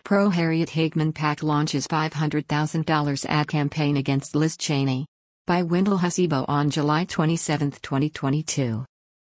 Pro-Harriet Hageman PAC launches $500,000 ad campaign against Liz Cheney. By Wendell Hasibo on July 27, 2022.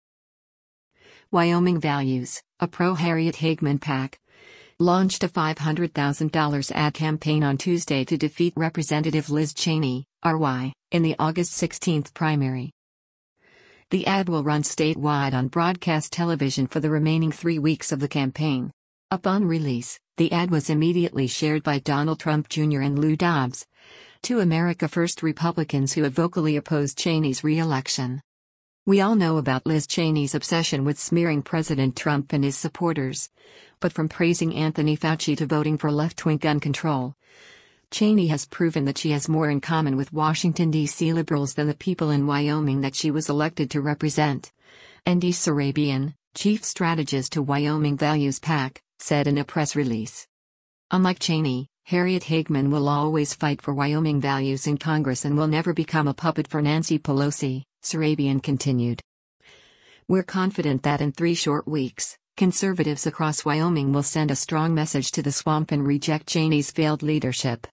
Wyoming Values, a pro-Harriet Hageman PAC, launched a $500,000 ad campaign on Tuesday to defeat Representative Liz Cheney, RY, in the August 16 primary. The ad will run statewide on broadcast television for the remaining 3 weeks of the campaign. Upon release, the ad was immediately shared by Donald Trump Jr. and Lou Dobbs, two America First Republicans who have vocally opposed Cheney's re-election. We all know about Liz Cheney's obsession with smearing President Trump and his supporters, but from praising Anthony Fauci to voting for left-wing gun control, Cheney has proven that she has more in common with Washington, D.C. liberals than the people in Wyoming that she was elected to represent. Andy Surabian, chief strategist to Wyoming Values PAC, said in a press release. Unlike Cheney, Harriet Hageman will always fight for Wyoming values in Congress and will never become a puppet for Nancy Pelosi, Surabian continued. We're confident that in 3 short weeks, conservatives across Wyoming will send a strong message to the swamp and reject Cheney's failed leadership.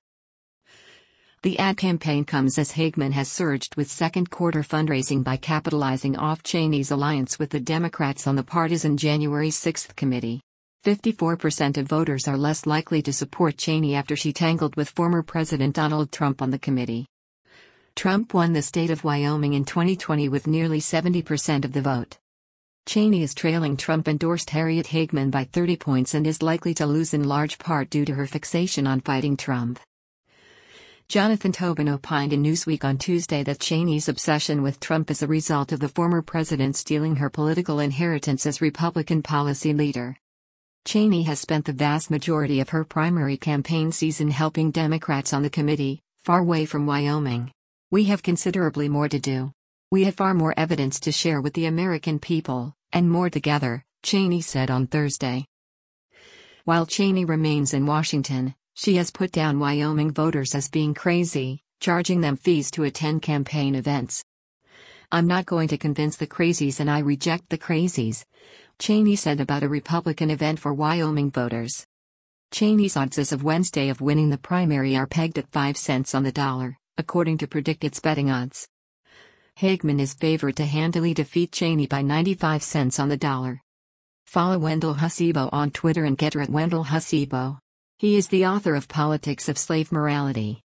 The ad campaign comes as Hageman has surged with second-quarter fundraising by capitalizing off Cheney's alliance with the Democrats on the partisan January 6 committee. 54% of voters are less likely to support Cheney after she tangled with former President Donald Trump on the committee. Trump won the state of Wyoming in 2020 with nearly 70% of the vote. Cheney is trailing Trump-endorsed Harriet Hageman by 30 points and is likely to lose in large part due to her fixation on fighting Trump. Jonathan Tobin opined in Newsweek on Tuesday that Cheney's obsession with Trump is a result of the former president stealing her political inheritance as Republican policy leader. Cheney has spent the vast majority of her primary campaign season helping Democrats on the committee, far away from Wyoming. We have considerably more to do. We have far more evidence to share with the American people, and more together, Cheney said on Thursday. While Cheney remains in Washington, she has put down Wyoming voters as being crazy, charging them fees to attend campaign events. I'm not going to convince the crazies and I reject the crazies, Cheney said about a Republican event for Wyoming voters. Cheney's odds as of Wednesday of winning the primary are pegged at 5 cents on the dollar, according to PredictIt's betting odds. Hageman is favored to handily defeat Cheney by 95 cents on the dollar. Follow Wendell Hasibo on Twitter and get her at Wendell Hasibo. He is the author of Politics of Slave Morality.